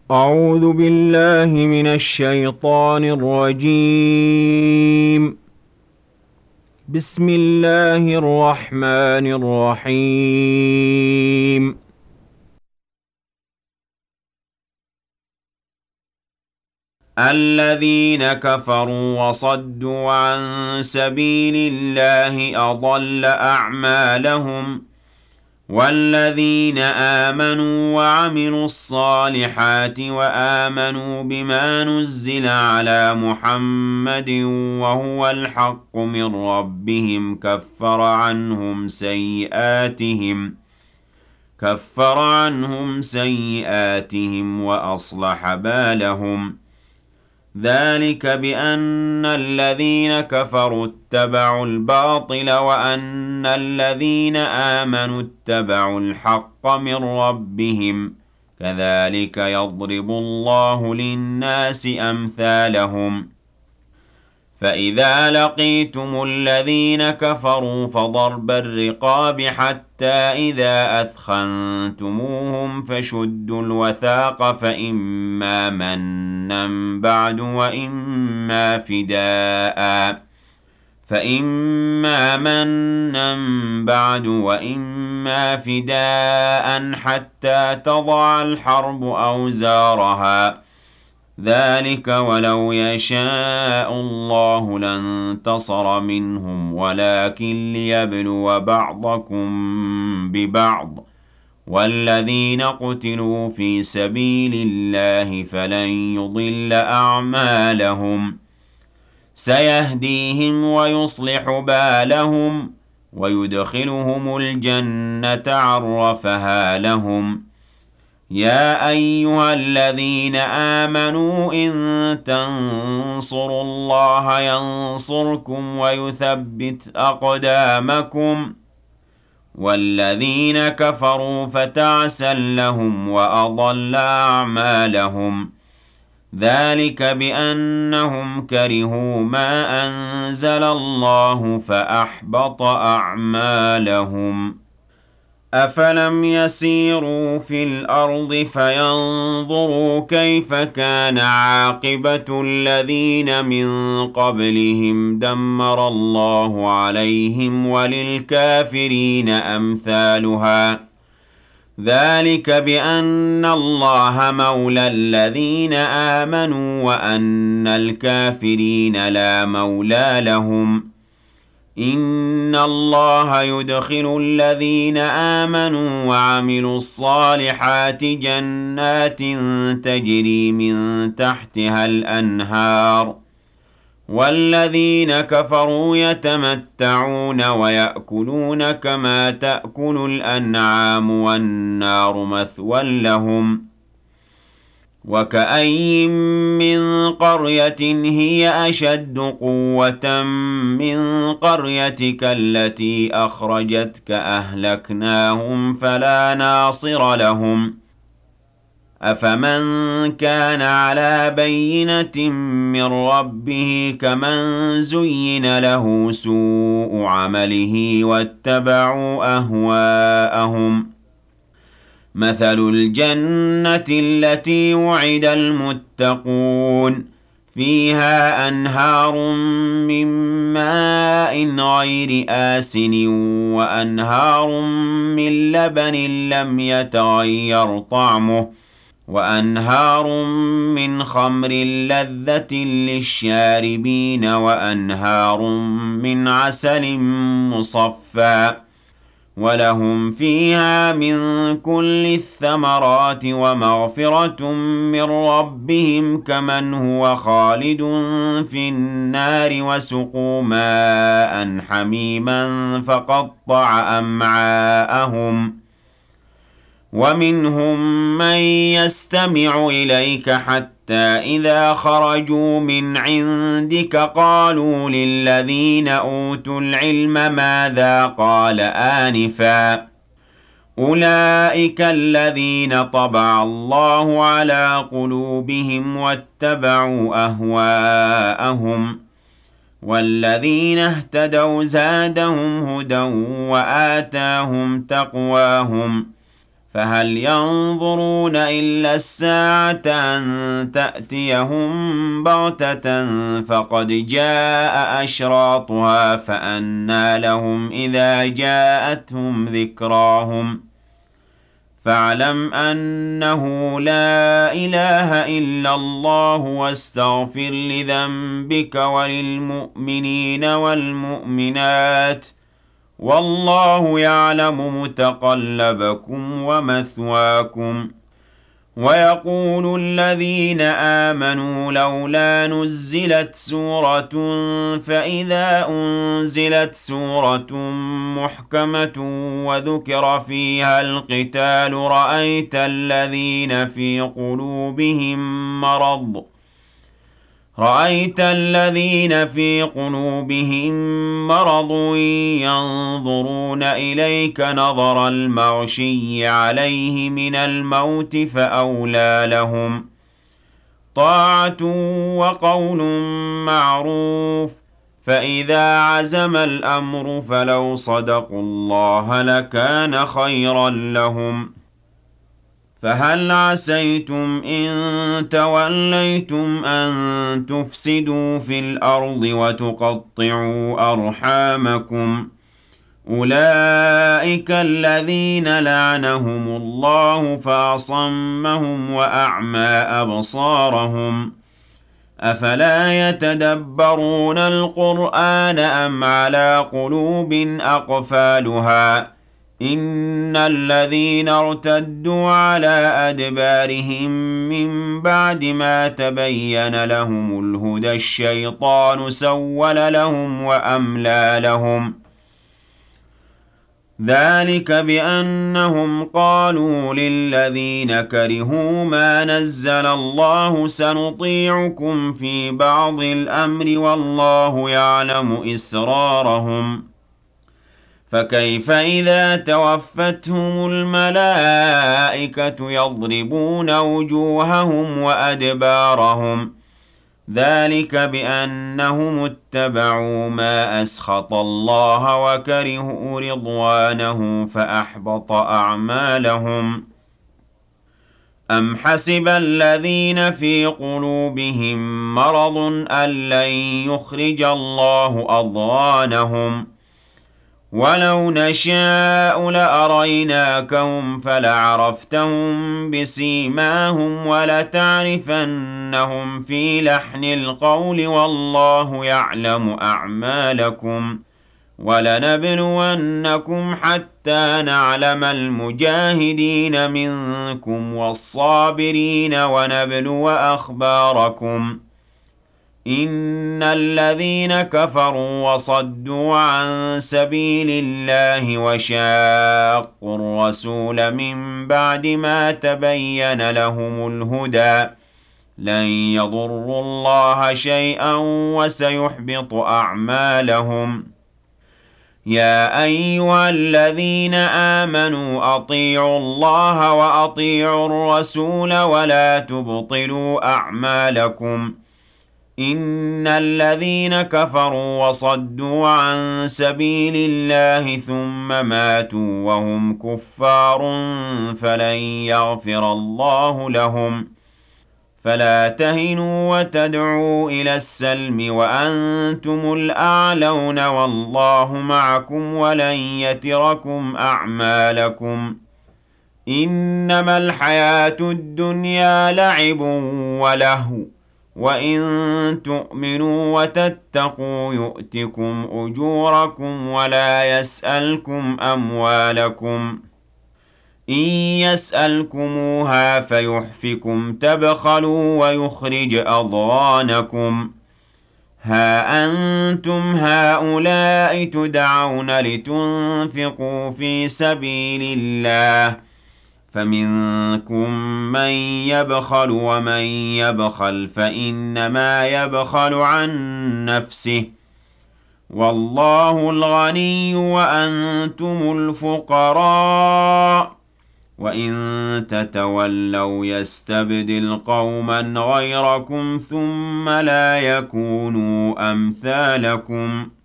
أعوذ بالله من الشيطان الرجيم. بسم الله الرحمن الرحيم. الذين كفروا وصدوا عن سبيل الله أضل أعمالهم، والذين آمنوا وعملوا الصالحات وآمنوا بما نزل على محمد وهو الحق من ربهم كفر عنهم سيئاتهم وأصلح بالهم. ذلك بأن الذين كفروا اتبعوا الباطل وأن الذين آمنوا اتبعوا الحق من ربهم، كذلك يضرب الله للناس أمثالهم. فإذا لقيتم الذين كفروا فضرب الرقاب حتى إذا أثخنتموهم فشدوا الوثاق فإما منا فداء حتى تضع الحرب أوزارها. ذلك ولو يشاء الله لانتصر منهم ولكن ليبلو بعضكم ببعض، والذين قتلوا في سبيل الله فلن يضل أعمالهم. سيهديهم ويصلح بالهم ويدخلهم الجنة عرفها لهم. يا أيها الذين آمنوا إن تنصروا الله ينصركم ويثبت أقدامكم. والذين كفروا فتعسا لهم وأضل أعمالهم. ذلك بأنهم كرهوا ما أنزل الله فأحبط أعمالهم. أفلم يسيروا في الأرض فينظروا كيف كان عاقبة الذين من قبلهم دمر الله عليهم وللكافرين أمثالها. ذلك بأن الله مولى الذين آمنوا وأن الكافرين لا مولى لهم. إن الله يدخل الذين آمنوا وعملوا الصالحات جنات تجري من تحتها الأنهار، والذين كفروا يتمتعون ويأكلون كما تأكل الأنعام والنار مثوى لهم. وكأين من قرية هي أشد قوة من قريتك التي أخرجتك أهلكناهم فلا ناصر لهم. أفمن كان على بينة من ربه كمن زين له سوء عمله واتبعوا أهواءهم. مثل الجنة التي وعد المتقون فيها أنهار من ماء غير آسن وأنهار من لبن لم يتغير طعمه وأنهار من خمر لذة للشاربين وأنهار من عسل مصفى، ولهم فيها من كل الثمرات ومغفرة من ربهم كمن هو خالد في النار وسقوا ماء حميما فقطع أمعاءهم. ومنهم من يستمع إليك حتى إذا خرجوا من عندك قالوا للذين أوتوا العلم ماذا قال آنفا. أولئك الذين طبع الله على قلوبهم واتبعوا أهواءهم. والذين اهتدوا زادهم هدى وآتاهم تقواهم. فهل ينظرون إلا الساعة أن تأتيهم بغتة فقد جاء أشراطها فأنى لهم إذا جاءتهم ذكراهم فاعلم أنه لا إله إلا الله واستغفر لذنبك وللمؤمنين والمؤمنات والله يعلم متقلبكم ومثواكم ويقول الذين آمنوا لولا نزلت سورة فإذا أنزلت سورة محكمة وذكر فيها القتال رأيت الذين في قلوبهم مرض ينظرون إليك نظر المغشي عليه من الموت فأولى لهم طاعة وقول معروف فإذا عزم الأمر فلو صدقوا الله لكان خيرا لهم فهل عسيتم إن توليتم أن تفسدوا في الأرض وتقطعوا أرحامكم أولئك الذين لعنهم الله فأصمهم وأعمى أبصارهم أفلا يتدبرون القرآن أم على قلوب أقفالها إن الذين ارتدوا على أدبارهم من بعد ما تبين لهم الهدى الشيطان سول لهم وأملى لهم ذلك بأنهم قالوا للذين كرهوا ما نزل الله سنطيعكم في بعض الأمر والله يعلم إسرارهم فكيف إذا توفتهم الملائكة يضربون وجوههم وأدبارهم ذلك بأنهم اتبعوا ما أسخط الله وكرهوا رضوانه فأحبط أعمالهم أم حسب الذين في قلوبهم مرض أن لن يخرج الله أضغانهم ولو نشاء لأريناكهم فلعرفتهم بسيماهم ولتعرفنهم في لحن القول والله يعلم أعمالكم ولنبلونكم حتى نعلم المجاهدين منكم والصابرين ونبلو أخباركم إن الذين كفروا وصدوا عن سبيل الله وشاقوا الرسول من بعد ما تبين لهم الهدى لن يضروا الله شيئا وسيحبط أعمالهم يا أيها الذين آمنوا أطيعوا الله وأطيعوا الرسول ولا تبطلوا أعمالكم إن الذين كفروا وصدوا عن سبيل الله ثم ماتوا وهم كفار فلن يغفر الله لهم فلا تهنوا وتدعوا إلى السلم وأنتم الأعلون والله معكم ولن يتركم أعمالكم إنما الحياة الدنيا لعب ولهو وإن تؤمنوا وتتقوا يؤتكم أجوركم ولا يسألكم أموالكم إن يسألكموها فيحفكم تبخلوا ويخرج أضغانكم ها أنتم هؤلاء تدعون لتنفقوا في سبيل الله فمنكم من يبخل ومن يبخل فإنما يبخل عن نفسه والله الغني وأنتم الفقراء وإن تتولوا يستبدل قوما غيركم ثم لا يكونوا أمثالكم